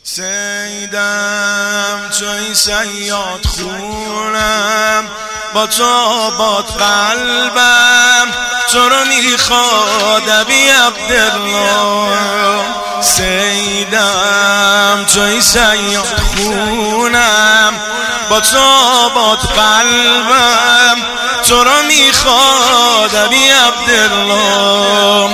سیدم توی صیاد خونم، با تو آباد قلبم، تو رو میخواد ابی عبدالله. سیدم توی صیاد خونم، با تو آباد قلبم، تو رو میخواد ابی عبدالله.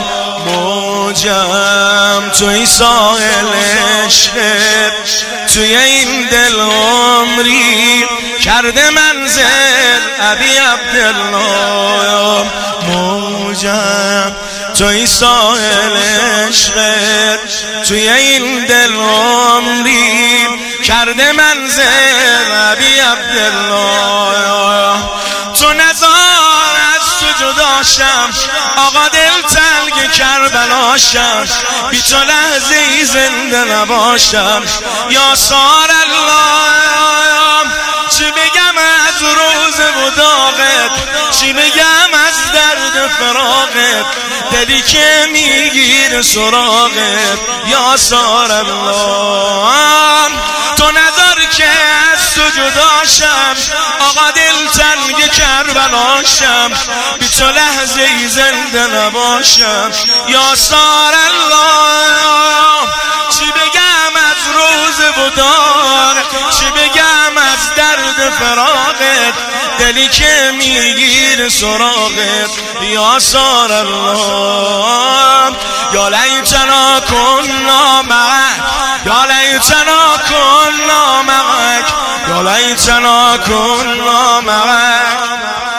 موجم توی ساحل عشقت، توی این دل عمری کرده منزل ابی عبدالله. موجم توی ساحل عشقت، توی این دل عمری کرده منزل ابی عبدالله. تو نزار از تو جداشم، آقا دل تنگ کربلاشم، بی تو لحظه ای زنده نباشم. یا سار الله، چی بگم از روز و داغت، چی بگم از درد فراقت، دلی که میگیر سراغت. یا سار الله، تو نذار که از تو جداشم، آقا دل تنگ کربلاشم، بی تو لحظه ای زنده نباشم. یا سار الله، چی بگم از روز و داغت، چی بگم از درد فراقت، دلی که میگیر سراغت. یا سار الله، یا لیتنا کنا معک، یا لیتنا کنا معک، یا لیتنا کنا معک.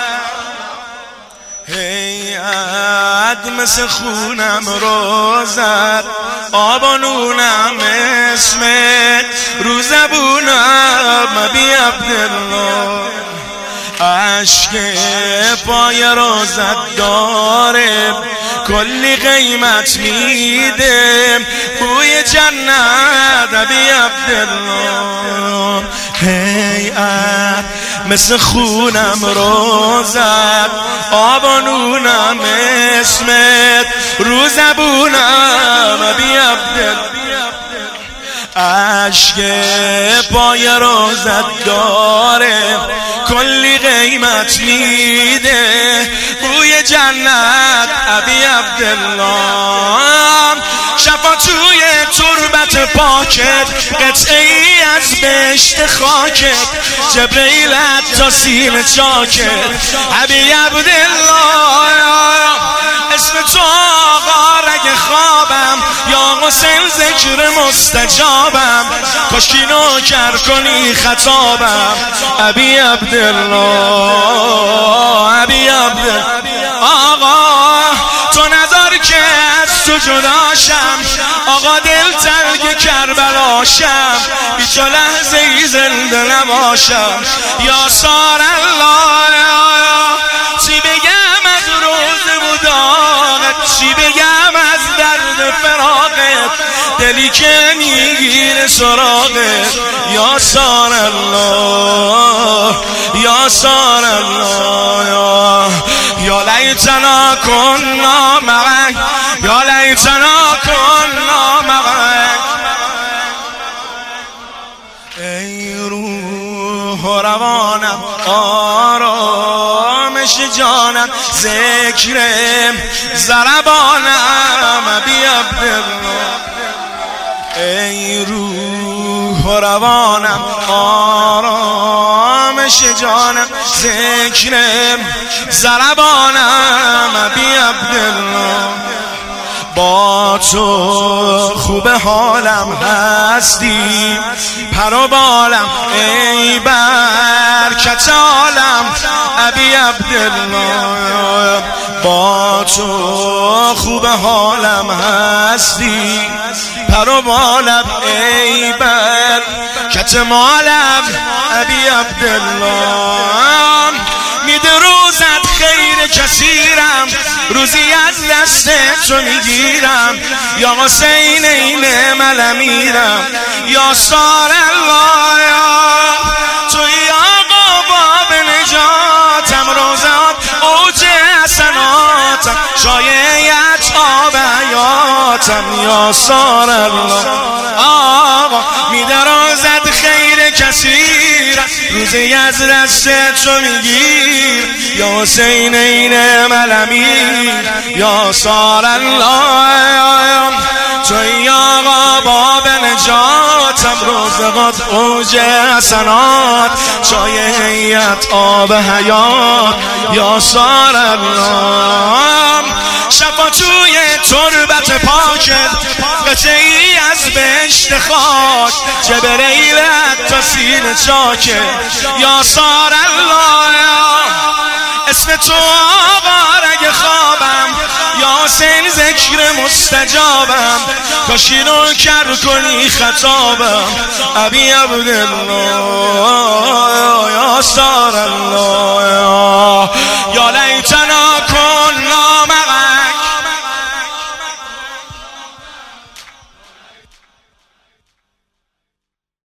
هیئت مثل خونم روزت، آب و نونم اسمت، رو زبونم ابی عبدالله. عشق پای روزت داره، کلی قیمت میده، بوی جنت ابی عبدالله. هیئت مثل خونم روزت، آب و نونم اسمت، رو زبونم ابی عبدالله. عشق پای روزت داره، کلی قیمت میده، بوی جنت ابی عبدالله. شفا توی تربت پاکت، قطعه ای از بهشت خاکت، جبرئیل تا سینه چاکت ابی عبدالله. اسم تو آقا رگ خوابم، یا حسین ذکر مستجابم، کاشکی نوکر کنی خطابم ابی عبدالله. ابی عبدالله، آقا تو نذار که از تو جداشم، آقا دل تنگ کربلاشم، بی تو لحظه ای زنده نباشم. یا سار الله، چی بگم از روز و داغت، چی بگم از درد فراقت، دلی که میگیر سراغت. یا سار الله، یا سار الله، یا لیتنا کنا معک، یا لیتنا کنا معک. ای روح و روانم، آرامش جانم، ذکرم ضربانم ابی عبدالله. ای روح و روانم، آرامش جانم، ذکرم ضربانم ابی عبدالله. با تو خوب حالم هستی، پر و بالم ای برکت عالم ابی عبدالله. با تو خوب حالم هستی، پر و بالم ای برکت مالم ابی عبدالله. میده روزت خیر کثیرم، روزی از دست تو میگیرم، یا حسین این مل میرم. یا سار الله، توی آقا باب نجاتم، روزات اوج حسناتم، شایعت آب حیاتم. یا سار الله، آقا کثیرم روزی از دست تو میگیر یا حسین این ملمیر یا سار الله توی آقا باب نجاتم روزقات اوج حسنات چای هیئت آب حیات یا سار الله شفا توی تربت پاکت قطعی از بهشت خاک جبریل حتی سینه چاکه یا سار الله اسم تو آقا رگ خوابم یا حسین ذکر مستجابم کاشی نوکر کنی خطابم ابی عبدالله یا سار الله